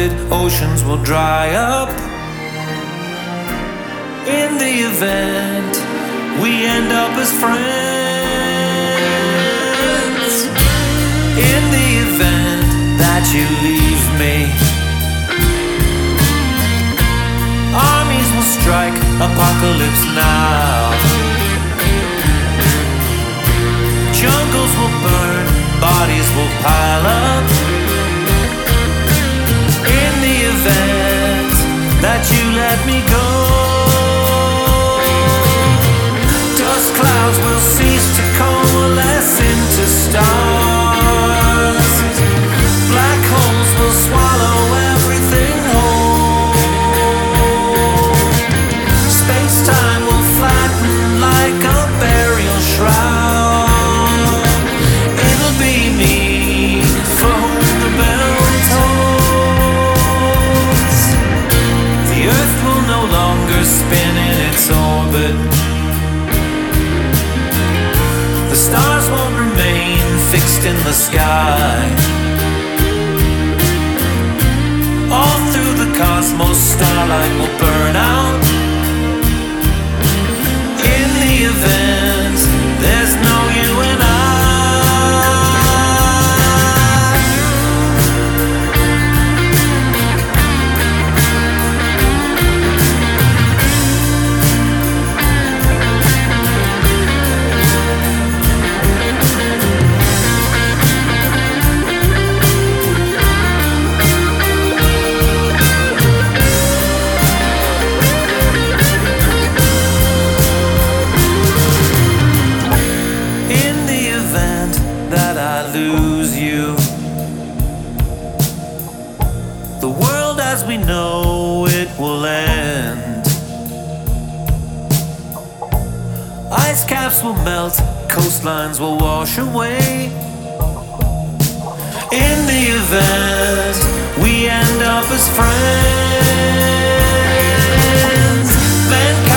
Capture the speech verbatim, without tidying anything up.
blinded, oceans will dry up. In the event we end up as friends, in the event that you leave me, armies will strike, apocalypse now. Jungles will burn, bodies will pile up. In the event that you let me go, dust clouds will cease to coalesce into stars. Black holes will swallow everything whole. Space-time will flatten like a burial shroud. It'll be me for whom the bell tolls. The Earth will no longer spin in its orbit. The stars won't remain fixed in the sky. All through the cosmos, starlight will burn out. In the event there's no you and I. Lose you, the world as we know it will end. Ice caps will melt, coastlines will wash away. In the event we end up as friends, mankind